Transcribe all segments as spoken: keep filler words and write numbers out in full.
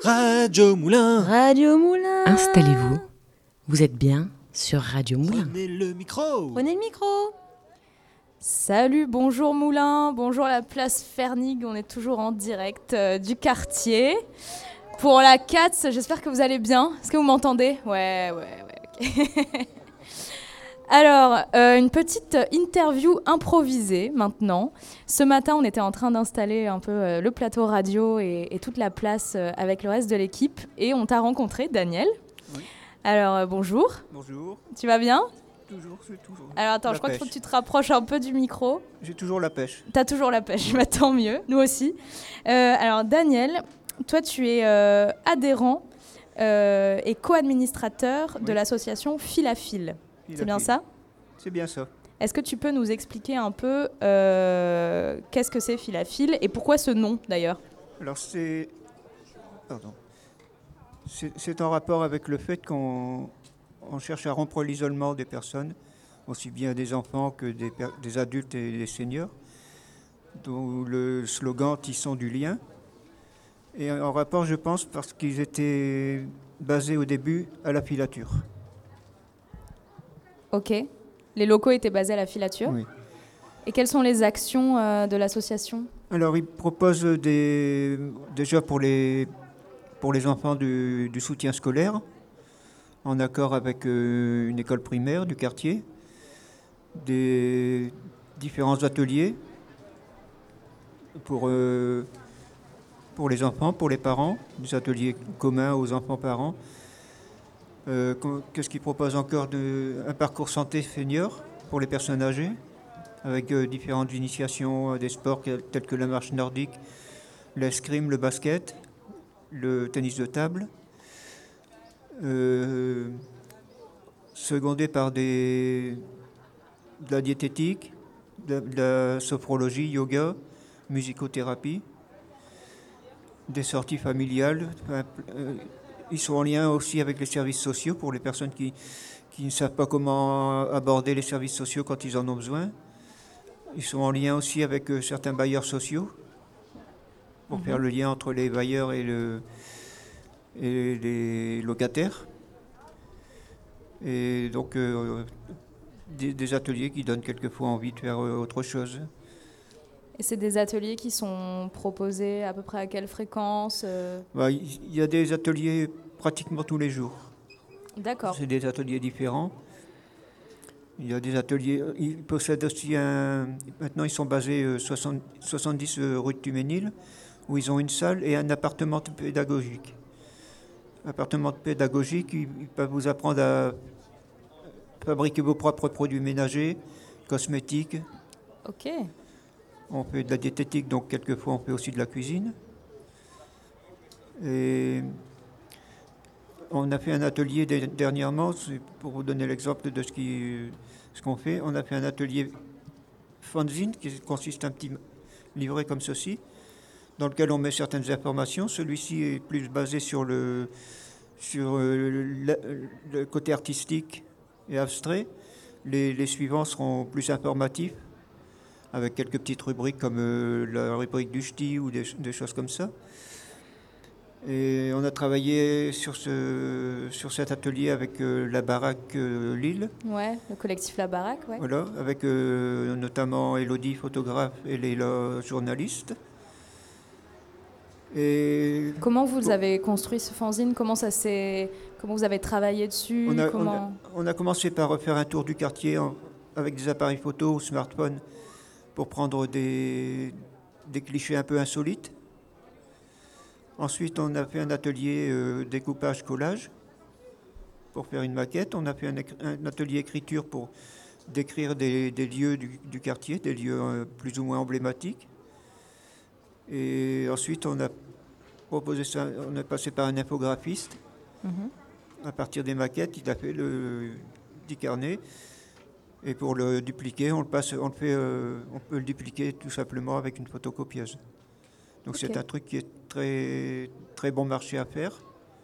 Radio Moulin. Radio Moulin. Installez-vous. Vous êtes bien sur Radio Moulin. Prenez le micro. Prenez le micro. Salut, bonjour Moulin, bonjour la place Fernig. On est toujours en direct euh, du quartier. Pour la C A T S, j'espère que vous allez bien. Est-ce que vous m'entendez ? Ouais, ouais, ouais, ok. Alors, euh, une petite interview improvisée maintenant. Ce matin, on était en train d'installer un peu euh, le plateau radio et, et toute la place euh, avec le reste de l'équipe. Et on t'a rencontré, Daniel. Oui. Alors, euh, bonjour. Bonjour. Tu vas bien ? Toujours, c'est toujours. Alors attends, La je crois pêche. qu'il faut que tu te rapproches un peu du micro. J'ai toujours la pêche. T'as toujours la pêche, bah, tant mieux, nous aussi. Euh, alors Daniel, toi tu es euh, adhérent euh, et co-administrateur Oui. de l'association Fil à Fil. Il C'est a bien pris. ça ? C'est bien ça. Est-ce que tu peux nous expliquer un peu euh, qu'est-ce que c'est Fil à Fil et pourquoi ce nom d'ailleurs ? Alors c'est... Pardon. C'est, c'est en rapport avec le fait qu'on on cherche à rompre l'isolement des personnes, aussi bien des enfants que des, per- des adultes et des seniors, dont le slogan « Tissons du lien ». Et en rapport, je pense, parce qu'ils étaient basés au début à la filature. Ok. Les locaux étaient basés à la filature. Oui. Et quelles sont les actions euh, de l'association ? Alors, ils proposent des, déjà pour les, pour les enfants du, du soutien scolaire, en accord avec euh, une école primaire du quartier, des différents ateliers pour, euh, pour les enfants, pour les parents, des ateliers communs aux enfants-parents. Euh, qu'est-ce qu'ils proposent encore de, un parcours santé senior pour les personnes âgées, avec euh, différentes initiations, euh, des sports tels que la marche nordique, l'escrime, le basket, le tennis de table, euh, secondé par des, de la diététique, de, de la sophrologie, yoga, musicothérapie, des sorties familiales. Enfin, euh, ils sont en lien aussi avec les services sociaux pour les personnes qui, qui ne savent pas comment aborder les services sociaux quand ils en ont besoin. Ils sont en lien aussi avec euh, certains bailleurs sociaux pour Mhm. faire le lien entre les bailleurs et, le, et les locataires. Et donc euh, des, des ateliers qui donnent quelquefois envie de faire euh, autre chose. Et c'est des ateliers qui sont proposés à peu près à quelle fréquence euh Bah, il y a des ateliers pratiquement tous les jours. D'accord. C'est des ateliers différents. Il y a des ateliers. Ils possèdent aussi un. Maintenant, ils sont basés euh, soixante, soixante-dix euh, rue de Tuménil, où ils ont une salle et un appartement pédagogique. Appartement pédagogique, ils, ils peuvent vous apprendre à fabriquer vos propres produits ménagers, cosmétiques. Ok. On fait de la diététique, donc quelquefois on fait aussi de la cuisine. Et on a fait un atelier dé- dernièrement, c'est pour vous donner l'exemple de ce, qui, ce qu'on fait. On a fait un atelier fanzine qui consiste en un petit livret comme ceci, dans lequel on met certaines informations. Celui-ci est plus basé sur le, sur euh, le, le côté artistique et abstrait. Les, les suivants seront plus informatifs, avec quelques petites rubriques comme euh, la rubrique du ch'ti ou des, des choses comme ça. Et on a travaillé sur, ce, sur cet atelier avec euh, la baraque euh, Lille, Ouais, le collectif La Baraque, ouais. voilà, avec euh, notamment Elodie, photographe, et Leila, journaliste. Et Comment vous Bon. avez construit ce fanzine ? Comment ça s'est... Comment vous avez travaillé dessus ? on a, on, Comment... a, on a commencé par refaire un tour du quartier en- avec des appareils photo ou smartphone pour prendre des, des clichés un peu insolites. Ensuite, on a fait un atelier euh, découpage-collage pour faire une maquette. On a fait un, écri- un atelier écriture pour décrire des, des lieux du, du quartier, des lieux euh, plus ou moins emblématiques. Et ensuite, on a proposé ça, on est passé par un infographiste. Mhm. À partir des maquettes, il a fait le dix carnets. Et pour le dupliquer, on le passe, on le fait, euh, on peut le dupliquer tout simplement avec une photocopieuse. Donc Ok. c'est un truc qui est très très bon marché à faire.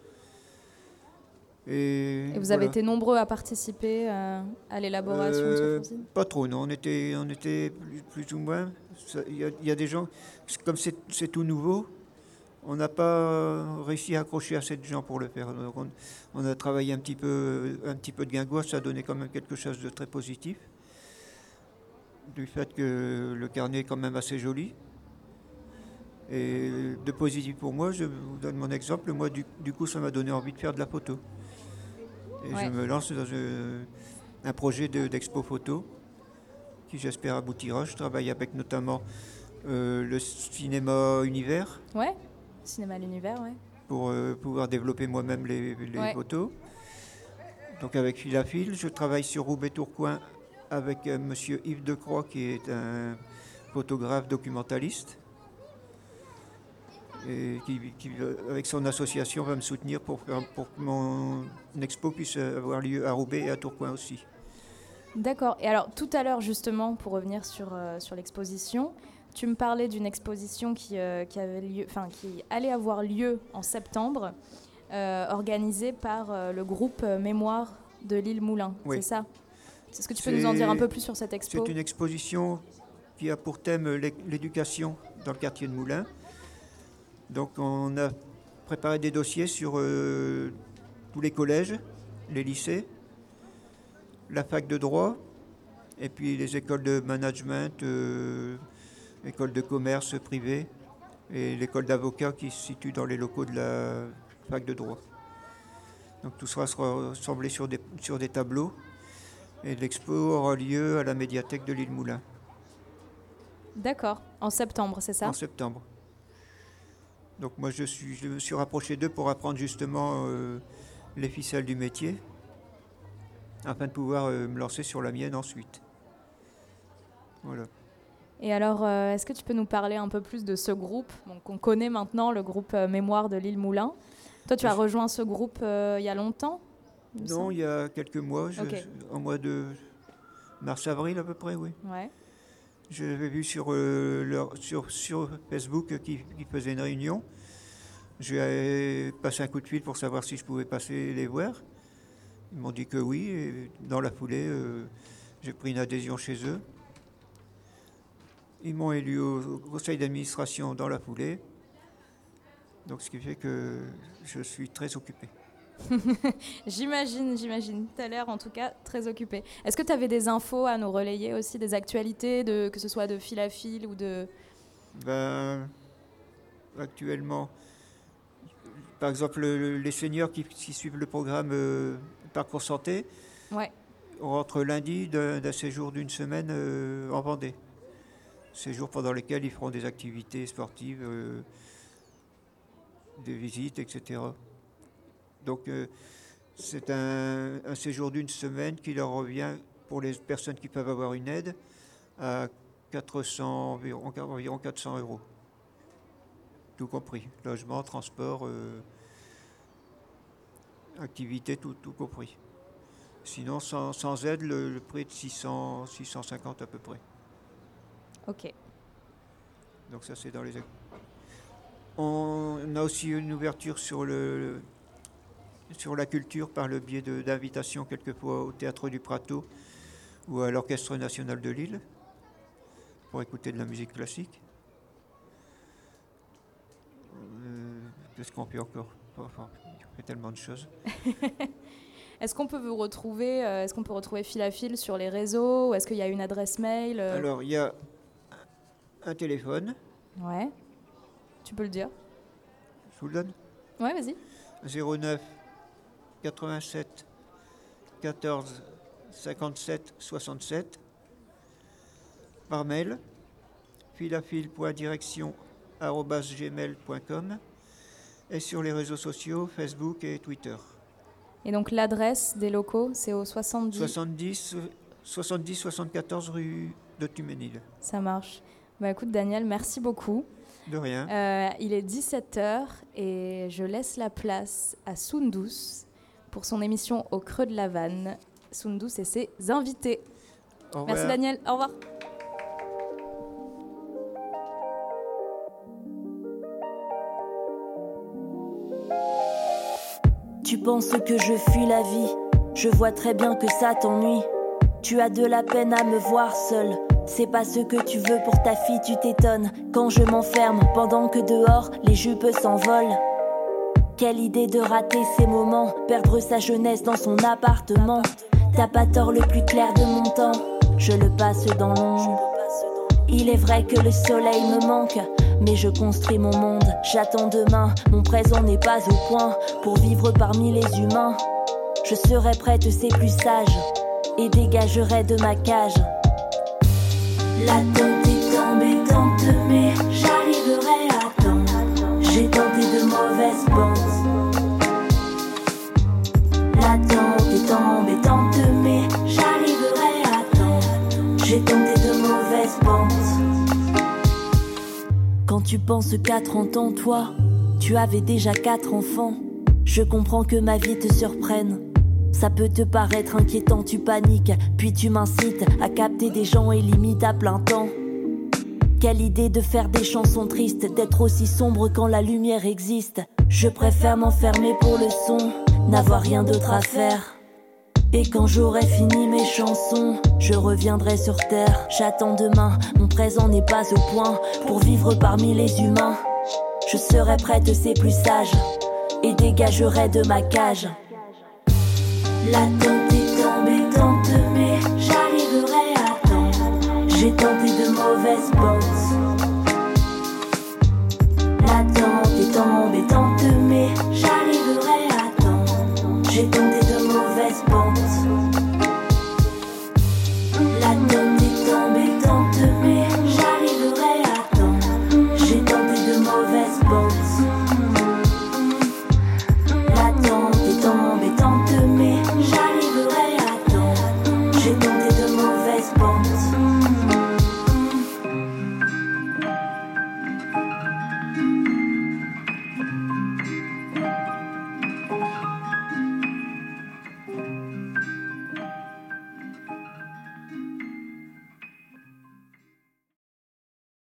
Et, Et vous voilà. avez été nombreux à participer euh, à l'élaboration de Euh, ce fanzine ? Pas trop, non. On était, on était plus, plus ou moins. Ça- Il y, a- il y a des gens, c'est- comme c'est c'est tout nouveau, on n'a pas réussi à accrocher assez de gens pour le faire. Donc on, on a travaillé un petit peu, un petit peu de guingois, ça a donné quand même quelque chose de très positif. Du fait que le carnet est quand même assez joli. Et de positif pour moi, je vous donne mon exemple. Moi, du, du coup, ça m'a donné envie de faire de la photo. Et Ouais. je me lance dans un, un projet de, d'expo photo qui, j'espère, aboutira. Je travaille avec notamment euh, le cinéma Univers Ouais, cinéma à l'univers, ouais. pour euh, pouvoir développer moi-même les, les Ouais. photos. Donc avec Fil à Fil, je travaille sur Roubaix-Tourcoing avec euh, monsieur Yves Decroix qui est un photographe documentaliste et qui, qui, avec son association, va me soutenir pour, faire, pour que mon expo puisse avoir lieu à Roubaix et à Tourcoing aussi. D'accord. Et alors, tout à l'heure, justement, pour revenir sur, euh, sur l'exposition, tu me parlais d'une exposition qui, euh, qui, avait lieu, enfin, qui allait avoir lieu en septembre, euh, organisée par euh, le groupe euh, Mémoire de l'île Moulin. Oui. C'est ça? Est-ce que tu peux C'est- nous en dire un peu plus sur cette expo? C'est une exposition qui a pour thème l'é- l'éducation dans le quartier de Moulins. Donc on a préparé des dossiers sur euh, tous les collèges, les lycées, la fac de droit, et puis les écoles de management, euh, écoles de commerce privées, et l'école d'avocats qui se situe dans les locaux de la fac de droit. Donc tout ça sera rassemblé sur des, sur des tableaux, et l'expo aura lieu à la médiathèque de l'île Moulins D'accord. En septembre, c'est ça? en septembre. Donc moi je, suis, je me suis rapproché d'eux pour apprendre justement euh, les ficelles du métier, afin de pouvoir euh, me lancer sur la mienne ensuite. Voilà. Et alors, euh, est-ce que tu peux nous parler un peu plus de ce groupe? Donc, on connaît maintenant le groupe euh, Mémoire de l'île Moulin. Toi, tu as Je- rejoint ce groupe euh, il y a longtemps? il me Non, semble il y a quelques mois, je, Ok. en mois de mars-avril à peu près, oui. Ouais. Je l'avais vu sur, euh, leur, sur, sur Facebook qu'ils qui faisaient une réunion. J'ai passé un coup de fil pour savoir si je pouvais passer les voir. Ils m'ont dit que oui, et dans la foulée, euh, j'ai pris une adhésion chez eux. Ils m'ont élu au, au conseil d'administration dans la foulée. Donc ce qui fait que je suis très occupé. J'imagine, j'imagine. Tu as l'air en tout cas très occupé. Est-ce que tu avais des infos à nous relayer aussi, des actualités, de, que ce soit de fil à fil ou de... Ben, actuellement, par exemple, le- les seniors qui, qui suivent le programme euh, Parcours Santé Ouais, rentrent lundi d'un d'un séjour d'une semaine euh, en Vendée. Séjour pendant lequel ils feront des activités sportives, euh, des visites, et cetera. Donc, euh, c'est un, un séjour d'une semaine qui leur revient, pour les personnes qui peuvent avoir une aide, à quatre cents, environ, environ quatre cents euros. Tout compris. Logement, transport, euh, activité, tout, tout compris. Sinon, sans, sans aide, le, le prix est de six cents, six cent cinquante à peu près. ok. Donc ça, c'est dans les... On a aussi une ouverture sur, le, sur la culture par le biais de- d'invitations quelquefois au Théâtre du Prato ou à l'Orchestre National de Lille pour écouter de la musique classique. Euh, Qu'est-ce qu'on fait encore? Enfin, on fait tellement de choses. Est-ce qu'on peut vous retrouver, euh, est-ce qu'on peut retrouver fil à fil sur les réseaux? Ou est-ce qu'il y a une adresse mail euh Alors, il y a un téléphone, Ouais. Tu peux le dire? je vous le donne, Ouais, vas-y. zéro neuf quatre-vingt-sept quatorze cinquante-sept soixante-sept. Par mail, filafil point direction arobase gmail point com et sur les réseaux sociaux, Facebook et Twitter. Et donc l'adresse des locaux, c'est au soixante-dix. soixante-dix, soixante-dix soixante-quatorze rue de Tuménil. Ça marche. Bah écoute Daniel, merci beaucoup. De rien. Euh, il est dix-sept heures et je laisse la place à Soundous pour son émission Au Creux de la Vanne. Soundous et ses invités. Au Merci revoir. Daniel, au revoir. Tu penses que je fuis la vie, je vois très bien que ça t'ennuie. Tu as de la peine à me voir seule, C'est pas ce que tu veux pour ta fille, tu t'étonnes quand je m'enferme pendant que dehors les jupes s'envolent. Quelle idée de rater ces moments, perdre sa jeunesse dans son appartement. T'as pas tort, le plus clair de mon temps, je le passe dans l'ombre. Il est vrai que le soleil me manque, mais je construis mon monde. J'attends demain, mon présent n'est pas au point pour vivre parmi les humains. Je serai prête, c'est plus sage, et dégagerai de ma cage. L'attente est embêtante, mais j'arriverai à temps. J'ai tenté de mauvaises pentes. L'attente est embêtante, mais j'arriverai à temps. J'ai tenté de mauvaises pentes. Quand tu penses qu'à trente ans, toi, tu avais déjà quatre enfants. Je comprends que ma vie te surprenne. Ça peut te paraître inquiétant, tu paniques, puis tu m'incites à capter des gens et limite à plein temps. Quelle idée de faire des chansons tristes, d'être aussi sombre quand la lumière existe. Je préfère m'enfermer pour le son, n'avoir rien d'autre à faire. Et quand j'aurai fini mes chansons, je reviendrai sur terre. J'attends demain, mon présent n'est pas au point pour vivre parmi les humains. Je serai prête, c'est plus sage, et dégagerai de ma cage. L'attente est embêtante, mais j'arriverai à temps. J'ai tenté de mauvaises pentes. L'attente est embêtante, mais j'arriverai à temps. J'ai tenté de mauvaises pentes. L'attente